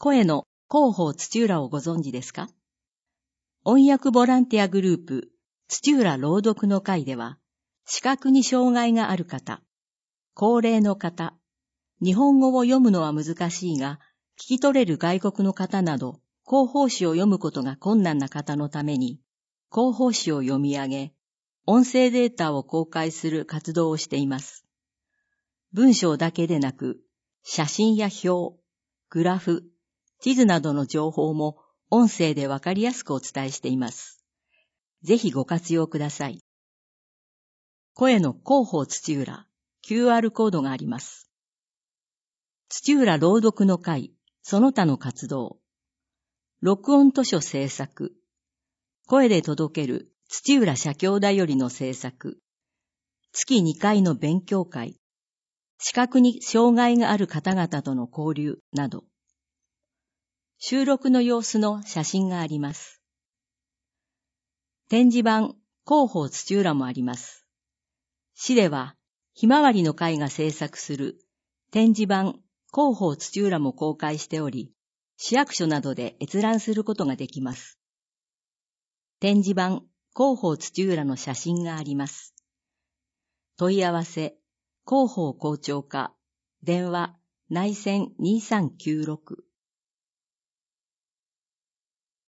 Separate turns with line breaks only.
声の広報土浦をご存知ですか？音訳ボランティアグループ土浦朗読の会では、視覚に障害がある方、高齢の方、日本語を読むのは難しいが、聞き取れる外国の方など、広報誌を読むことが困難な方のために、広報誌を読み上げ、音声データを公開する活動をしています。文章だけでなく、写真や表、グラフ、地図などの情報も音声でわかりやすくお伝えしています。ぜひご活用ください。声の広報土浦、QR コードがあります。土浦朗読の会、その他の活動。録音図書制作。声で届ける土浦社協だよりの制作。月2回の勉強会。視覚に障害がある方々との交流など。収録の様子の写真があります。展示板、広報土浦もあります。市では、ひまわりの会が制作する展示板、広報土浦も公開しており、市役所などで閲覧することができます。展示板、広報土浦の写真があります。問い合わせ、広報校長課、電話、内線2396